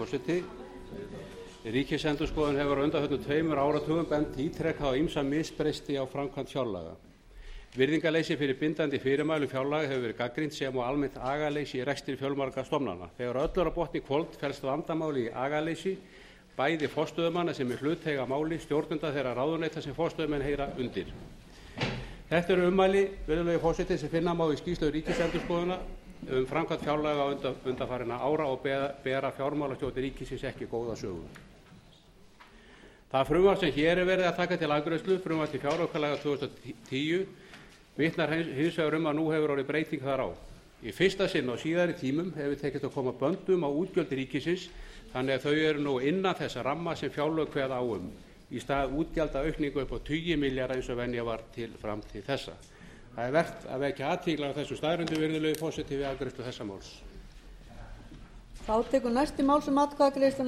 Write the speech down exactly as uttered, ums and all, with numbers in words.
forseti. Ríkisendurskoðun hefur á undanförnum tveimur áratugum bent ítrekað á ýmsa misbresti á framkvæmd fjárlaga. Virðingarleysi fyrir bindandi fyrirmælum fjárlaga hefur verið gagnrýnt sem og almennt agaleysi í rekstri fjölmargra stofnana. Þegar öllu er á botni hvolft felst vandamáli í agaleysi bæði forstöðumanna sem í hlut eiga að máli, stjórnenda þeirra ráðuneyta sem forstöðumenn heyra undir. Þetta eru ummæli, virðulegi forseti, sem finna má í skýrslu Ríkisendurskoðunar um framkvæmd fjárlaga undan, undanfarinna ára og bera fjármálastjórn ríkisins ekki góða sögu. Það frumvarp sem hér er verið að taka til afgreiðslu, frumvarp til fjáraukalaga tvö þúsund og tíu, vitnar hins vegar um að nú hefur orðið breyting þar á. Í fyrsta sinn á síðari tímum hefur tekist að koma böndum á útgjöld ríkisins þannig að þau eru nú innan þessa ramma sem fjárlög kveða á um, í stað útgjaldaaukningu upp á tugi milljarða eins og venja var til fram til þessa. Það er vert að vekja athygli á þessum staðreyndum, virðulegi forseti, við afgreiðslu þessa máls. Þá tekur næsti máls um atkvæðagreiðsluna